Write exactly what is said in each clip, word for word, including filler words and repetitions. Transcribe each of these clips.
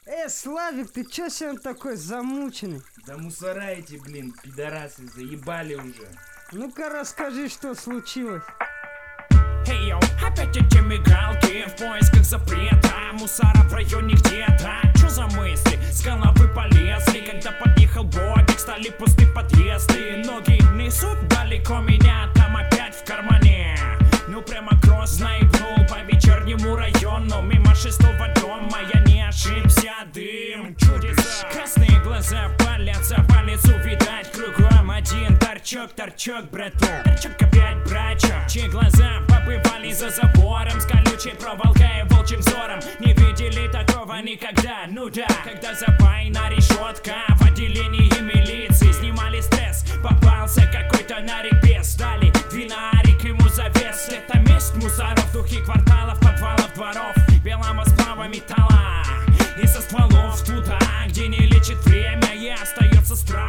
Э, Славик, ты чё сегодня такой замученный? Да мусора эти, блин, пидорасы, заебали уже. Ну-ка расскажи, что случилось. Эй, йоу, опять эти мигалки в поисках запрета. Мусора в районе где-то. Чё за мысли? С головы полезли. Когда подъехал бодик, стали пусты подъезды. Ноги несут далеко меня, там опять в кармане. Ну прямо грозно ебнул по вечернему району. Мимо шестого дома я не ошибся, дым, чудеса. Красные глаза палятся, по лицу видать кругом один торчок, торчок, браток. Торчок опять брачок, чьи глаза побывали за забором с колючей проволокой и волчьим взором. Не видели такого никогда, ну да. Когда запаяна решетка в отделении милиции, снимали стресс, попался какой-то нарепес. Дали двинарик ему завес. Это месть мусоров, духи кварталов, подвалов, дворов, белого сплава металла и со стволов туда, где не лечит время и остается страх.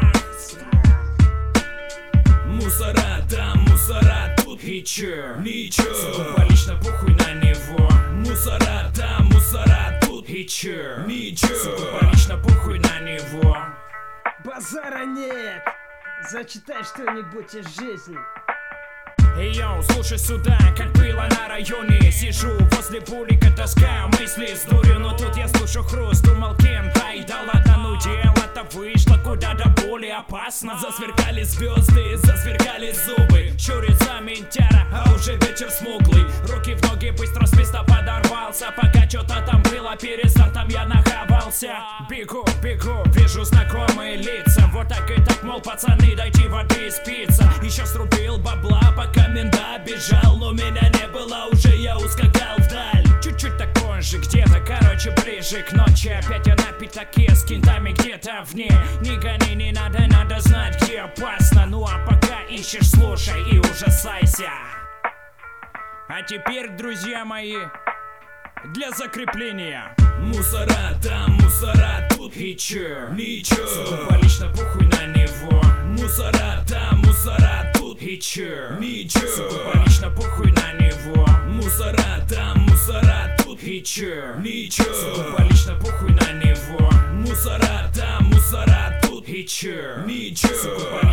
Мусора там, мусора тут, и чё? Ничего, сугубо лично похуй на него. Мусора там, мусора тут, и чё? Ничего, сугубо лично похуй на него. Базара нет. Зачитай что-нибудь из жизни. Эй, йоу, слушай сюда, как было на районе. Сижу возле булика, таскаю мысли с дурью. Но тут я слышу хруст, думал кем-то. И да ладно, ну дело-то вышло куда-то более опасно. Засверкали звезды, засверкали зубы. Щурится ментяра, а уже вечер смуглый. Руки в ноги, быстро с места подорвался. Пока что-то там было, перед стартом я нахавался. Бегу, бегу, вижу знакомые лица. Вот так и так, мол, пацаны, дайте воды и спиться. Еще срубил бабла, пока менда бежал, но меня не было, уже я ускакал вдаль. Чуть-чуть так позже, где-то, короче, ближе к ночи. Опять я на пятаке с кентами где-то вне. Не гони, не надо, надо знать, где опасно. Ну а пока ищешь, слушай и ужасайся. А теперь, друзья мои, для закрепления. Мусора там, мусора тут, и чё? Ничего, сугубо лично похуй на него. Мусора там, мусора тут, и чё? Ничего, сугубо лично похуй на него. Мусора там, мусора тут, и чё? Ничего, сугубо лично похуй на него. Мусора там, мусора тут, и чё? Ничего, сугубо